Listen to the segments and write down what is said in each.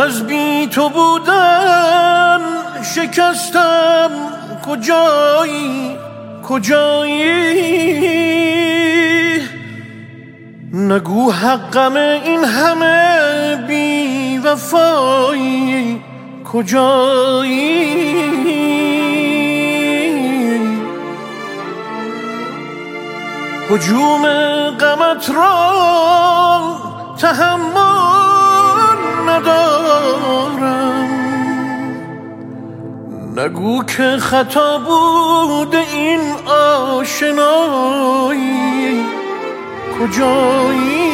از بی تو بودن شکستم، کجایی کجایی؟ نگو حقم این همه بی وفایی، کجایی؟ هجوم غمت را تحمل ندارم، نگو که خطا بود این آشنایی، کجایی؟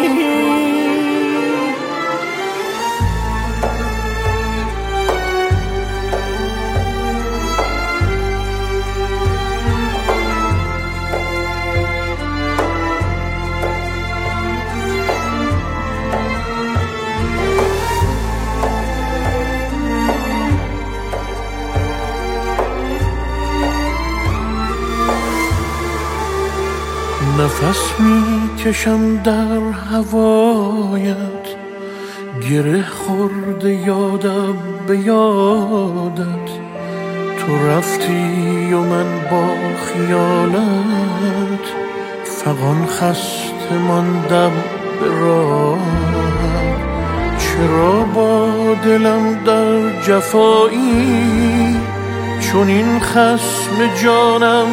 نفس می کشم در هوایت، گره خورده یادم به یادت، تو رفتی و من با خیالت، فغان خسته ماندم به راهت. چرا با دلم در جفایی، چون این خصم جانم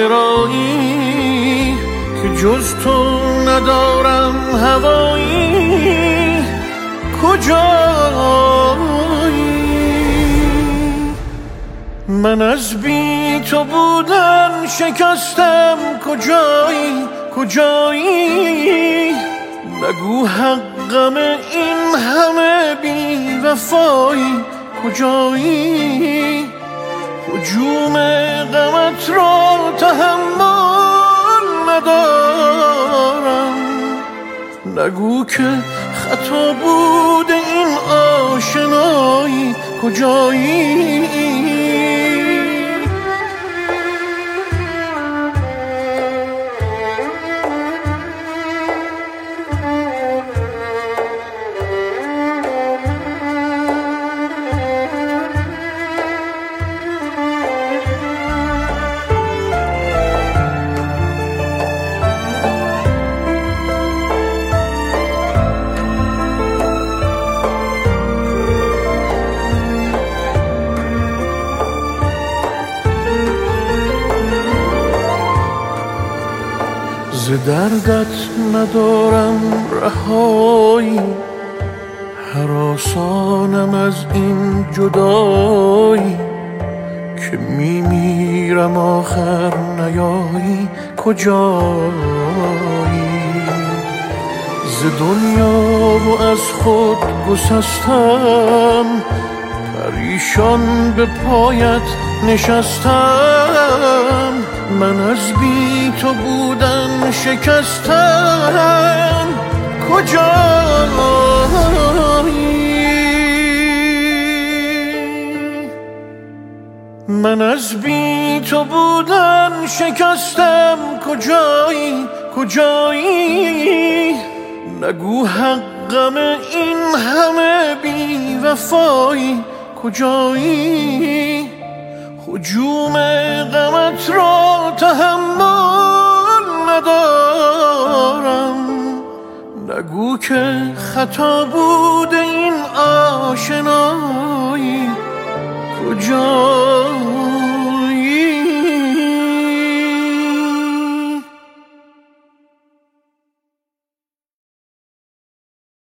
چرایی؟ که جز تو ندارم هوایی، کجایی؟ من از بی تو بودن شکستم، کجایی کجایی؟ نگو حقم این همه بی وفایی، کجایی؟ هجوم غمت را تحمل ندارم، نگو که خطا بود این آشنایی، کجایی؟ ز دردت ندارم رهایی، هراسانم از این جدایی، که میمیرم آخر نیایی، کجایی؟ ز دنیا و از خود گسستم، پریشان به پایت نشستم، من از بی تو بودن شکستم، کجایی؟ من از بی تو بودن شکستم، کجایی کجایی؟ نگو حقم این همه بی وفایی، کجایی؟ هجوم غمت را تحمل ندارم، نگو که خطا بود این آشنایی، کجایی؟